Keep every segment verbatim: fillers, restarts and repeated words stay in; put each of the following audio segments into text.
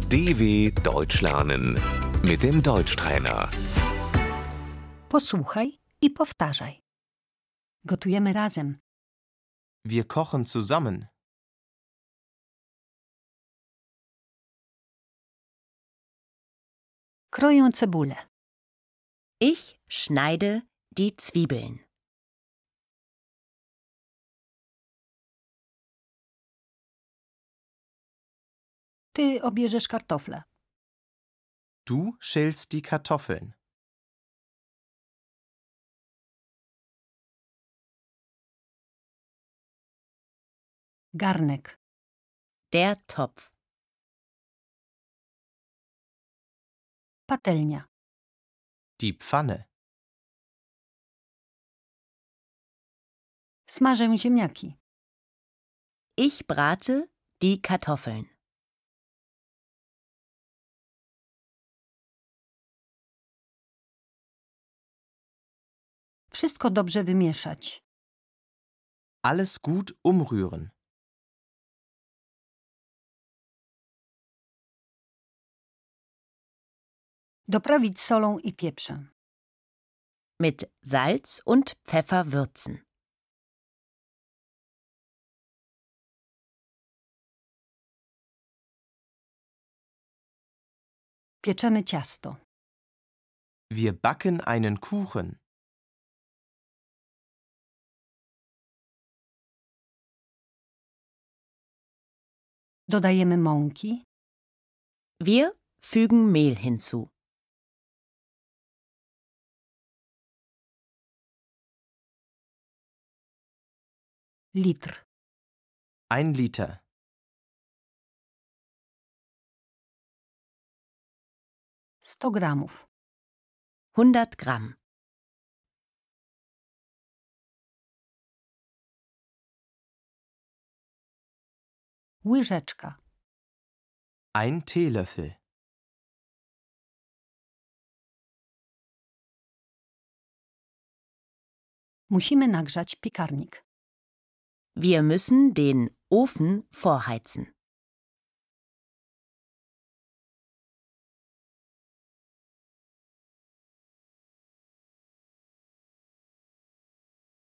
D W Deutsch lernen mit dem Deutschtrainer. Posłuchaj i powtarzaj. Gotujemy razem. Wir kochen zusammen. Kroję cebulę. Ich schneide die Zwiebeln. Ty obierzesz kartofle. Du schälst die Kartoffeln. Garnek. Der Topf. Patelnia. Die Pfanne. Smażę ziemniaki. Ich brate die Kartoffeln. Wszystko dobrze wymieszać. Alles gut umrühren. Doprawić solą i pieprzem. Mit Salz und Pfeffer würzen. Pieczemy ciasto. Wir backen einen Kuchen. Dodajemy mąki. Wir fügen Mehl hinzu. Litr. Ein Liter. sto gramów. hundert Gramm. Łyżeczka. Ein Teelöffel. Musimy nagrzać piekarnik. Wir müssen den Ofen vorheizen.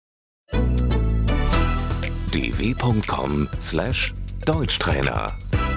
d w punkt com slash Deutschtrainer